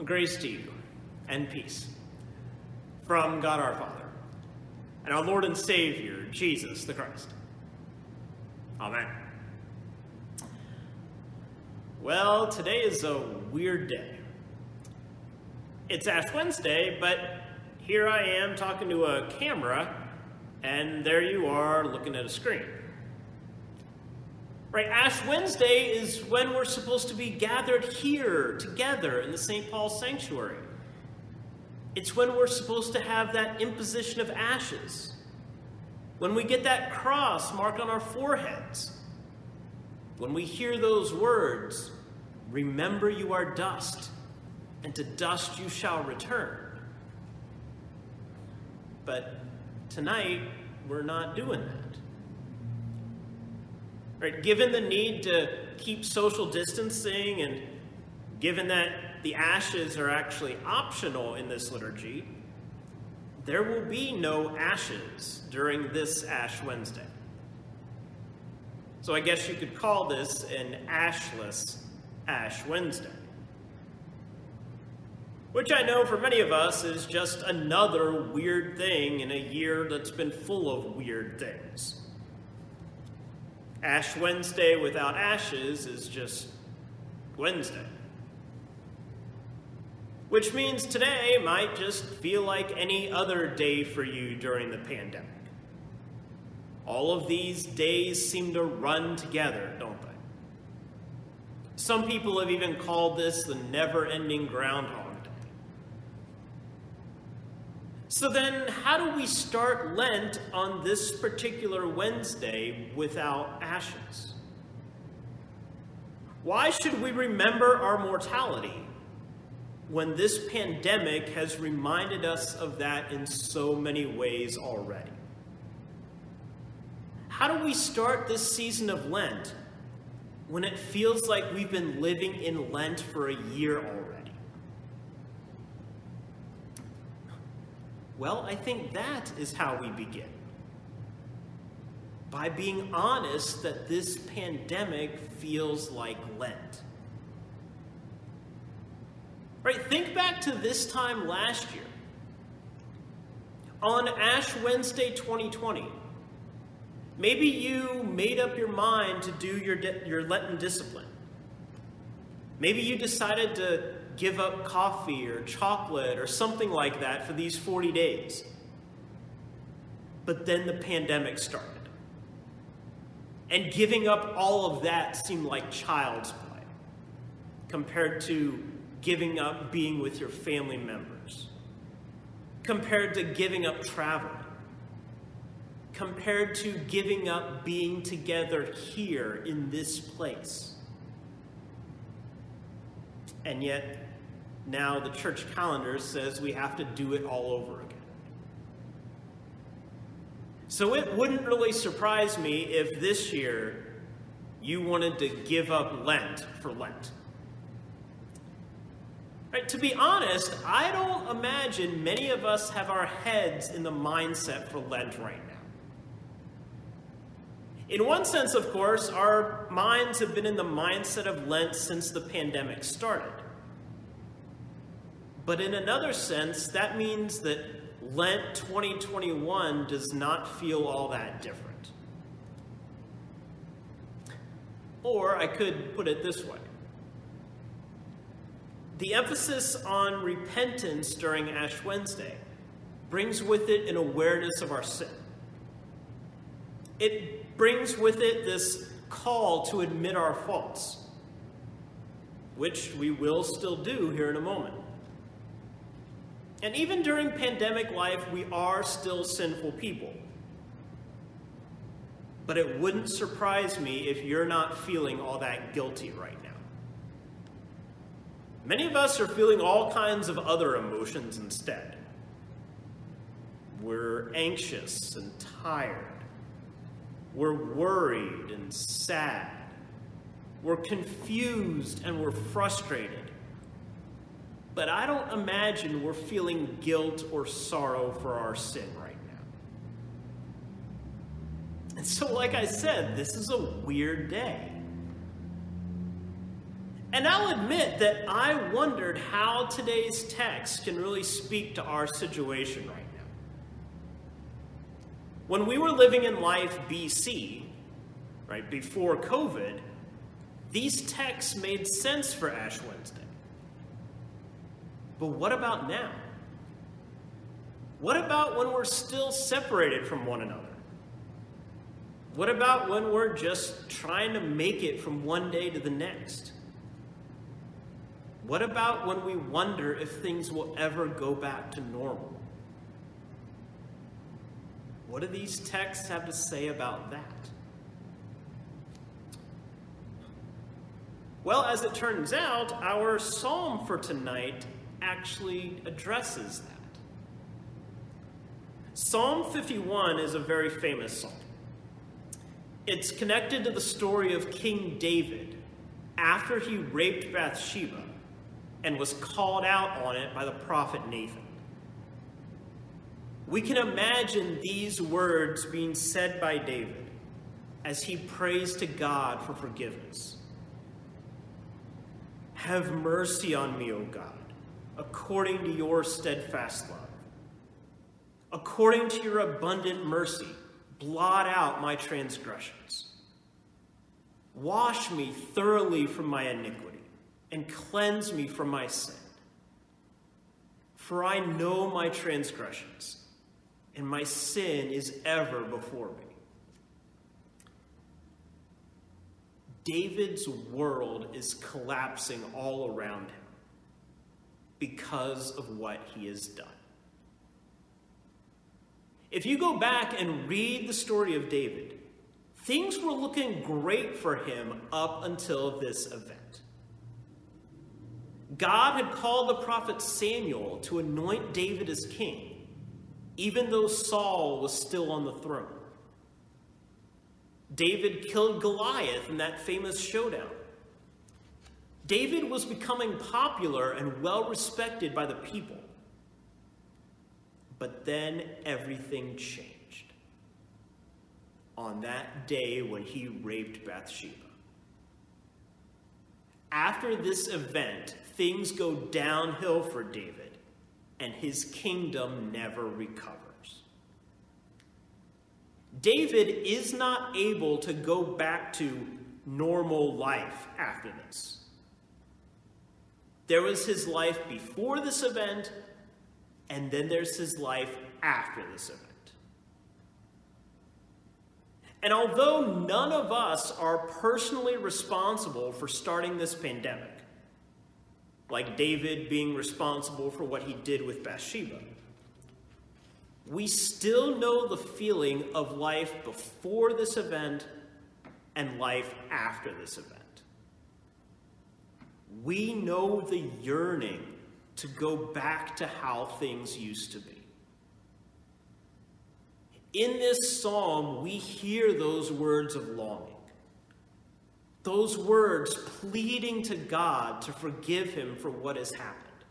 Grace to you and peace from God our Father and our Lord and Savior, Jesus the Christ. Amen. Well, today is a weird day. It's Ash Wednesday, but here I am talking to a camera, and there you are looking at a screen. Right, Ash Wednesday is when we're supposed to be gathered here together in the St. Paul Sanctuary. It's when we're supposed to have that imposition of ashes. When we get that cross marked on our foreheads. When we hear those words, "Remember you are dust, and to dust you shall return." But tonight, we're not doing that. Right, given the need to keep social distancing and given that the ashes are actually optional in this liturgy, there will be no ashes during this Ash Wednesday. So I guess you could call this an ashless Ash Wednesday. Which I know for many of us is just another weird thing in a year that's been full of weird things. Ash Wednesday without ashes is just Wednesday. Which means today might just feel like any other day for you during the pandemic. All of these days seem to run together, don't they? Some people have even called this the never-ending Groundhog Day. So then, how do we start Lent on this particular Wednesday without ashes? Why should we remember our mortality when this pandemic has reminded us of that in so many ways already? How do we start this season of Lent when it feels like we've been living in Lent for a year already? Well, I think that is how we begin. By being honest that this pandemic feels like Lent. Right, think back to this time last year. On Ash Wednesday 2020, maybe you made up your mind to do your Lenten discipline. Maybe you decided to give up coffee or chocolate or something like that for these 40 days. But then the pandemic started. And giving up all of that seemed like child's play compared to giving up being with your family members, compared to giving up traveling, compared to giving up being together here in this place. And yet, now the church calendar says we have to do it all over again. So it wouldn't really surprise me if this year you wanted to give up Lent for Lent. Right, to be honest, I don't imagine many of us have our heads in the mindset for Lent right now. In one sense, of course, our minds have been in the mindset of Lent since the pandemic started. But in another sense, that means that Lent 2021 does not feel all that different. Or I could put it this way. The emphasis on repentance during Ash Wednesday brings with it an awareness of our sin. It brings with it this call to admit our faults, which we will still do here in a moment. And even during pandemic life, we are still sinful people. But it wouldn't surprise me if you're not feeling all that guilty right now. Many of us are feeling all kinds of other emotions instead. We're anxious and tired. We're worried and sad. We're confused and we're frustrated. But I don't imagine we're feeling guilt or sorrow for our sin right now. And so, like I said, this is a weird day. And I'll admit that I wondered how today's text can really speak to our situation right now. When we were living in life BC, right, before COVID, these texts made sense for Ash Wednesday. But what about now? What about when we're still separated from one another? What about when we're just trying to make it from one day to the next? What about when we wonder if things will ever go back to normal? What do these texts have to say about that? Well, as it turns out, our psalm for tonight actually addresses that. Psalm 51 is a very famous psalm. It's connected to the story of King David after he raped Bathsheba and was called out on it by the prophet Nathan. We can imagine these words being said by David as he prays to God for forgiveness. Have mercy on me, O God, according to your steadfast love. According to your abundant mercy, blot out my transgressions. Wash me thoroughly from my iniquity and cleanse me from my sin. For I know my transgressions, and my sin is ever before me. David's world is collapsing all around him because of what he has done. If you go back and read the story of David, things were looking great for him up until this event. God had called the prophet Samuel to anoint David as king, even though Saul was still on the throne. David killed Goliath in that famous showdown. David was becoming popular and well respected by the people. But then everything changed on that day when he raped Bathsheba. After this event, things go downhill for David, and his kingdom never recovers. David is not able to go back to normal life after this. There was his life before this event, and then there's his life after this event. And although none of us are personally responsible for starting this pandemic, like David being responsible for what he did with Bathsheba, we still know the feeling of life before this event and life after this event. We know the yearning to go back to how things used to be. In this psalm, we hear those words of longing, those words pleading to God to forgive him for what has happened.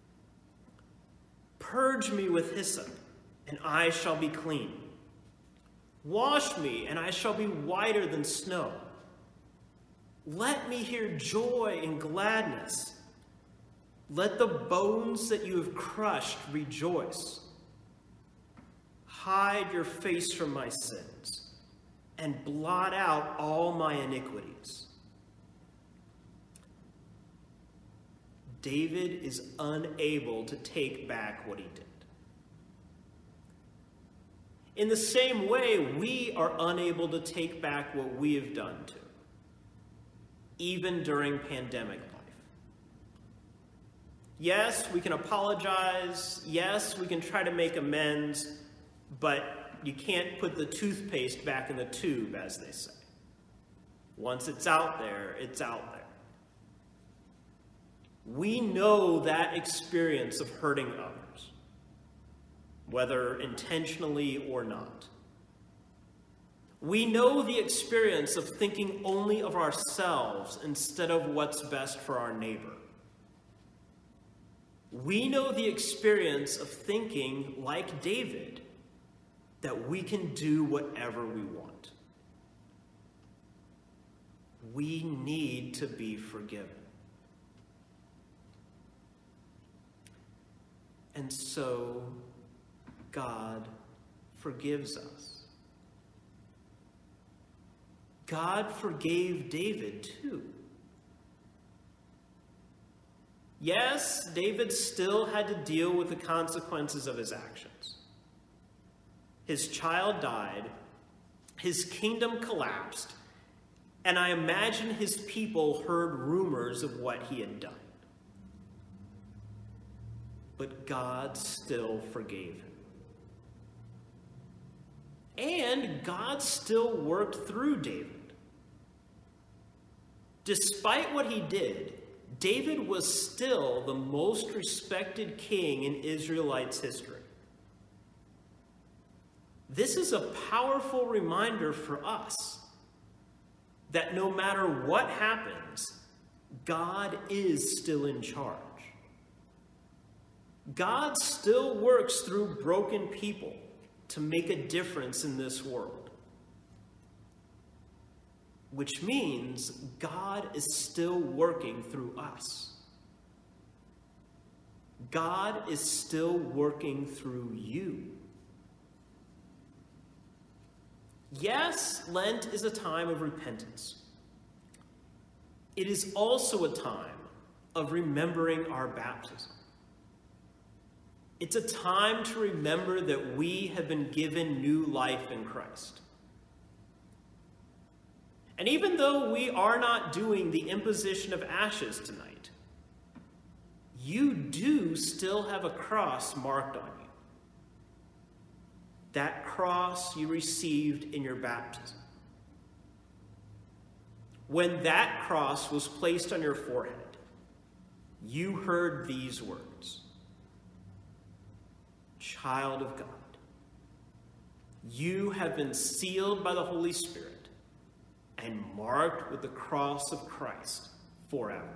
Purge me with hyssop, and I shall be clean. Wash me, and I shall be whiter than snow. Let me hear joy and gladness. Let the bones that you have crushed rejoice. Hide your face from my sins and blot out all my iniquities. David is unable to take back what he did. In the same way, we are unable to take back what we have done too, even during pandemic life. Yes, we can apologize. Yes, we can try to make amends, but you can't put the toothpaste back in the tube, as they say. Once it's out there, it's out there. We know that experience of hurting others, whether intentionally or not. We know the experience of thinking only of ourselves instead of what's best for our neighbor. We know the experience of thinking, like David, that we can do whatever we want. We need to be forgiven. And so God forgives us. God forgave David too. Yes, David still had to deal with the consequences of his actions. His child died, his kingdom collapsed, and I imagine his people heard rumors of what he had done. But God still forgave him. And God still worked through David. Despite what he did, David was still the most respected king in Israelites' history. This is a powerful reminder for us that no matter what happens, God is still in charge. God still works through broken people to make a difference in this world. Which means God is still working through us. God is still working through you. Yes, Lent is a time of repentance. It is also a time of remembering our baptism. It's a time to remember that we have been given new life in Christ. And even though we are not doing the imposition of ashes tonight, you do still have a cross marked on you. That cross you received in your baptism. When that cross was placed on your forehead, you heard these words: Child of God, you have been sealed by the Holy Spirit and marked with the cross of Christ forever.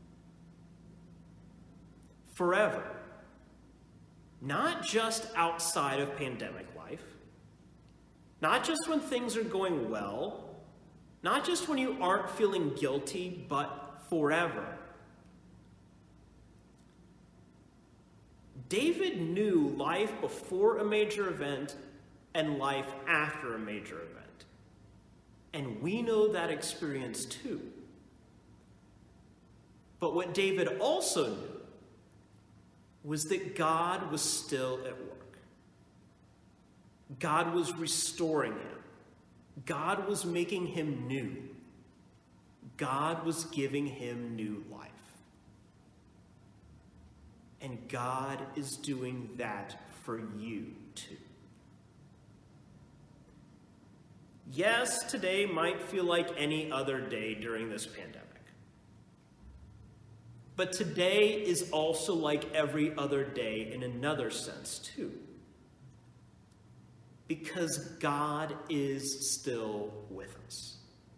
Forever. Not just outside of pandemic life, not just when things are going well, not just when you aren't feeling guilty, but forever. David knew life before a major event and life after a major event. And we know that experience too. But what David also knew was that God was still at work. God was restoring him. God was making him new. God was giving him new life. And God is doing that for you too. Yes, today might feel like any other day during this pandemic. But today is also like every other day in another sense too. Because God is still with us.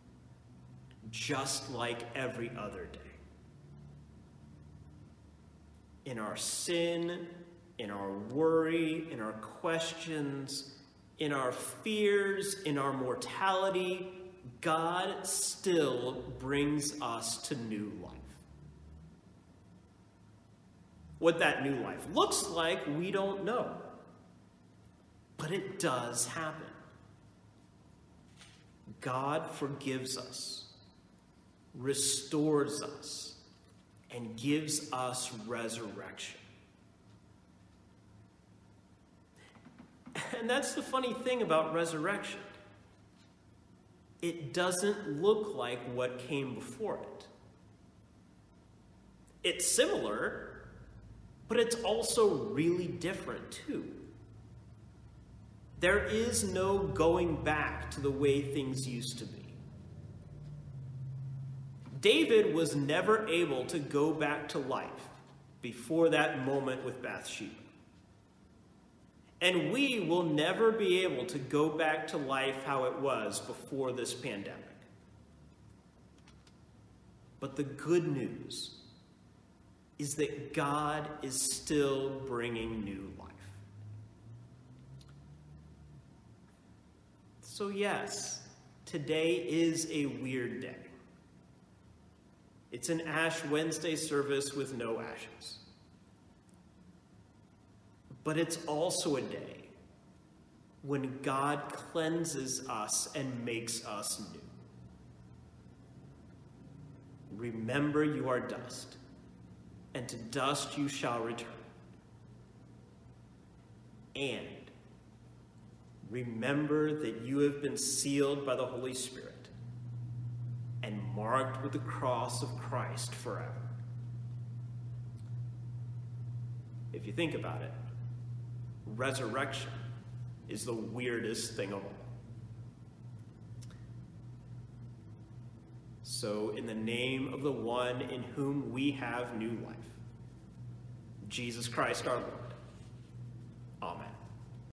Just like every other day. In our sin, in our worry, in our questions, in our fears, in our mortality, God still brings us to new life. What that new life looks like, we don't know. But it does happen. God forgives us, restores us, and gives us resurrection. And that's the funny thing about resurrection. It doesn't look like what came before it. It's similar, but it's also really different too. There is no going back to the way things used to be. David was never able to go back to life before that moment with Bathsheba. And we will never be able to go back to life how it was before this pandemic. But the good news is that God is still bringing new life. So yes, today is a weird day. It's an Ash Wednesday service with no ashes. but it's also a day when God cleanses us and makes us new. Remember, you are dust, and to dust you shall return. And remember that you have been sealed by the Holy Spirit and marked with the cross of Christ forever. If you think about it, resurrection is the weirdest thing of all. So, in the name of the one in whom we have new life, Jesus Christ our Lord,